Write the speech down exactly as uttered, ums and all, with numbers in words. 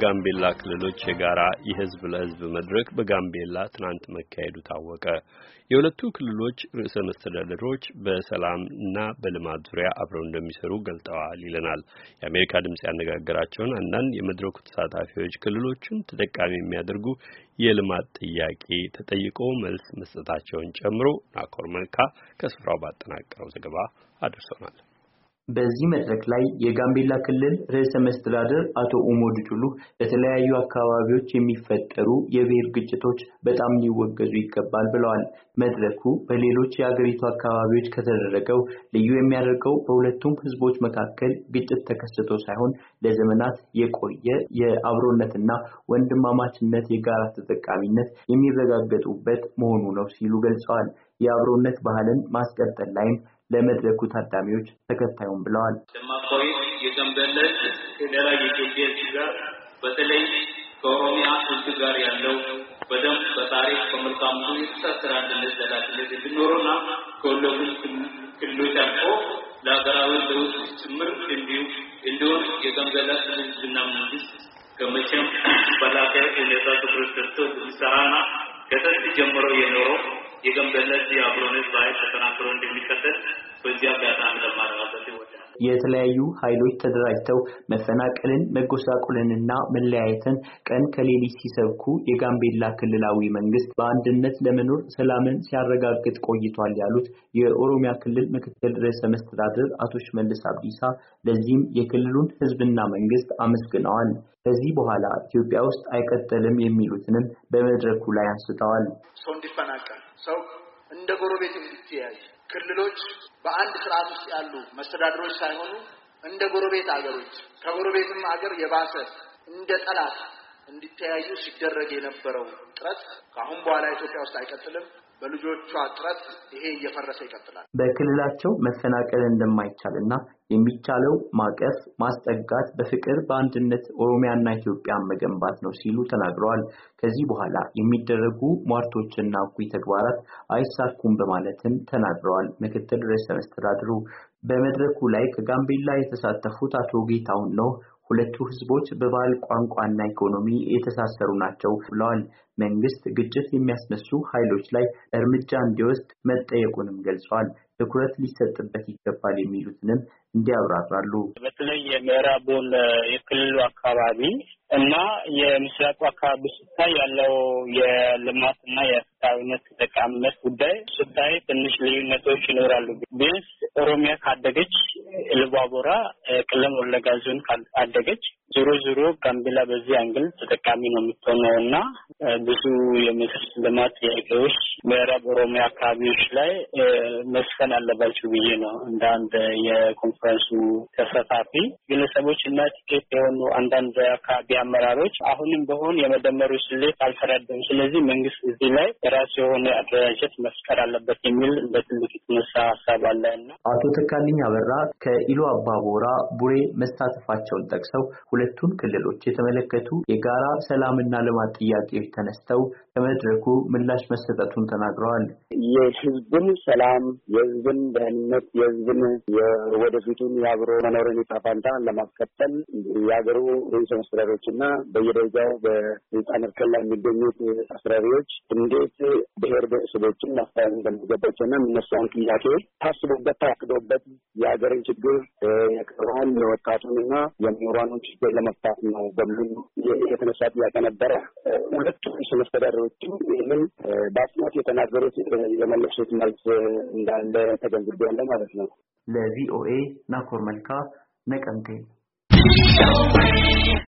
የጋምቤላ ክልሎች የጋራ የህዝብ ለህዝብ መድረክ በጋምቤላ ትናንት መካሄዱ ታወቀ። የሁለቱ ክልሎች ርዕሰ መስተዳድሮች በሰላምና በልማት ዙሪያ አብረው እንደሚሰሩ ገልጠዋል ይለናል የአሜሪካ ድምጽ ያነጋገራቸውን አንዳንድ የመድረኩ ተሳታፊዎች ክልሎቹን ተጠቃሚ የሚያደርጉ የልማት ጥያቄ ተጠይቆ መልስ መስጠታቸውን ጨምሮ ናኮር መልካ ከስፍራው ባጠናቀረው ዘገባ አድርሶናል። በዚህ መድረክ ላይ የጋምቤላ ክልል ርዕሰ መስተዳድር አቶ ኡሞድ ጁሉ በተለያዩ አካባቢዎች የሚፈጠሩ የብሔር ግጭቶች በጣም ሊወገዙ ይገባል ብለዋል። መድረኩ በሌሎች የአገሪቱ አካባቢዎች ከተደረገው ልዩ የሚያደርገው በሁለቱም ህዝቦች መካከል ግጭት ተከስቶ ሳይሆን ለዘመናት የቆየ የአብሮነትና ወንድማማችነት የጋራ ተጠቃሚነት የሚረጋገጡበት መሆኑ ነው ሲሉ ገልጸዋል። የአብሮነት ባህልን ማስቀጠል ላይም ለመድረኩ ታዳሚዎች ተከታዩን ብለዋል። ለማቆይ የጋምቤላ ፌደራል የኢትዮጵያ ጋር በተለይ ከኦሮሚያ ህዝብ ጋር ያለው በደም በታሪክ በመልካም የተሳሰረ አንድነት ዘላቂነት እንዲኖርና ከሁለቱም ክልሎች አልፎ ለሀገራዊ ለውጥ ጭምር እንዲሁም እንዲሁም የጋምቤላ ህዝብና መንግስት ከመቼም በላቀ ሁኔታ ትኩረት ሰጥቶ እንዲሰራና ከጥንት ጀምሮ የኖረው የጋምቤላ የአብሮነት ባህል ተጠናክሮ እንደሚቀጥል በዚያ አጋጣሚ ለማረጋገጥ ይወዳል። የተለያዩ ኃይሎች ተደራጅተው መፈናቀልን መጎሳቆልንና መለያየትን ቀን ከሌሊት ሲሰብኩ የጋምቤላ ክልላዊ መንግስት በአንድነት ለመኖር ሰላምን ሲያረጋግጥ ቆይቷል ያሉት የኦሮሚያ ክልል ምክትል ርዕሰ መስተዳድር አቶ ሽመልስ አብዲሳ ለዚህም የክልሉን ህዝብና መንግስት አመስግነዋል። ከዚህ በኋላ ኢትዮጵያ ውስጥ አይቀጥልም የሚሉትንም በመድረኩ ላይ አንስተዋል። ሰው እንዲፈናቀል ሰው እንደ ጎረቤት እንዲተያይ ክልሎች በአንድ ስርዓት ውስጥ ያሉ መስተዳድሮች ሳይሆኑ እንደ ጎረቤት አገሮች ከጎረቤትም አገር የባሰ እንደ ጠላት እንዲተያዩ ሲደረግ የነበረው ጥረት ከአሁን በኋላ ኢትዮጵያ ውስጥ አይቀጥልም። በልጆቿ ጥረት ይሄ እየፈረሰ ይቀጥላል። በክልላቸው መፈናቀል እንደማይቻልና የሚቻለው ማቀፍ ማስጠጋት በፍቅር በአንድነት ኦሮሚያና ኢትዮጵያን መገንባት ነው ሲሉ ተናግረዋል። ከዚህ በኋላ የሚደረጉ ሟርቶችና እኩይ ተግባራት አይሳኩም በማለትም ተናግረዋል። ምክትል ርዕሰ መስተዳድሩ በመድረኩ ላይ ከጋምቤላ የተሳተፉት አቶ ጌታውን ነው ሁለቱ ህዝቦች በባህል ቋንቋና ኢኮኖሚ የተሳሰሩ ናቸው ብለዋል። መንግስት ግጭት የሚያስነሱ ኃይሎች ላይ እርምጃ እንዲወስድ መጠየቁንም ገልጸዋል። ትኩረት ሊሰጥበት ይገባል የሚሉትንም እንዲያብራራሉ። በተለይ የምዕራቡን የክልሉ አካባቢ እና የምስራቁ አካባቢ ሲታይ ያለው የልማትና የፍትሃዊነት ተጠቃሚነት ጉዳይ ሲታይ ትንሽ ልዩነቶች ይኖራሉ። ቢያንስ ኦሮሚያ ካደገች ኢሉባቦራ ቀለም ወለጋ ዞን ካደገች ዞሮ ዞሮ ጋምቤላ በዚህ አንግል ተጠቃሚ ነው የምትሆነውና ብዙ የመሰረተ ልማት ጥያቄዎች ምዕራብ ኦሮሚያ አካባቢዎች ላይ መስፈን አለባቸው ብዬ ነው እንደ አንድ የኮንፈረንሱ ተሳታፊ ግለሰቦችና ጥቂት የሆኑ አንዳንድ አካባቢ አመራሮች አሁንም በሆን የመደመሩ ስሌት አልተረዳም። ስለዚህ መንግስት እዚህ ላይ ራሱ የሆነ አደረጃጀት መፍጠር አለበት የሚል እንደ ትልቅ የተነሳ ሀሳብ አለና አቶ ተካልኝ አበራ ከኢሉ አባቦራ ቡሬ መሳተፋቸውን ጠቅሰው ሁለቱን ክልሎች የተመለከቱ የጋራ ሰላምና ልማት ጥያቄዎች ተነስተው ከመድረኩ ምላሽ መሰጠቱን ተናግረዋል። የህዝብን ሰላም የህዝብን ደህንነት የህዝብን የወደፊቱን የአብሮ መኖርን ይፋፋንታ ለማስቀጠል የሀገሩ ርዕሰ መስተዳድሮችና በየደረጃው በስልጣን እርከን ላይ የሚገኙት አስተዳዳሪዎች እንዴት ብሔር ብሔረሰቦችን ማስተዳደር እንደሚገባቸውና እነሱን ጥያቄ ታስቦበት ታቅዶበት የሀገርን ችግር የቀረውን የወጣቱንና የምሁራኑን ችግር ለመፍታት ነው በሚል የተነሳ ጥያቄ ነበረ። ሁለቱም ርዕሰ መስተዳድሮችም ይህንን በአጽንኦት የተናገሩት የመለሱት መልስ እንዳለ ተገንዝቤያለሁ ማለት ነው። ለቪኦኤ ናኮር መልካ ነቀምቴ